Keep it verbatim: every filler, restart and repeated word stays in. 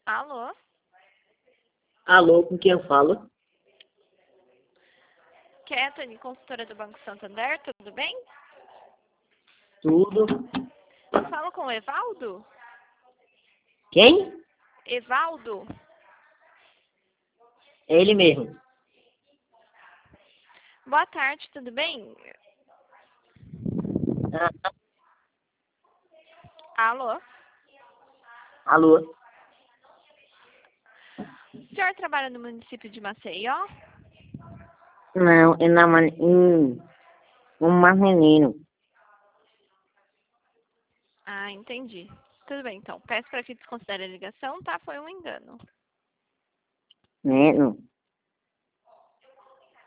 Alô? Alô, com quem eu falo? Kathleen, consultora do Banco Santander, tudo bem? Tudo. Falo com o Evaldo? Quem? Evaldo? É ele mesmo. Boa tarde, tudo bem? Ah, Alô? alô? O senhor trabalha no município de Maceió? Não, é na man... hum, um menino. Ah, entendi. Tudo bem, então. Peço para que desconsidere a ligação, tá? Foi um engano. Né? Não.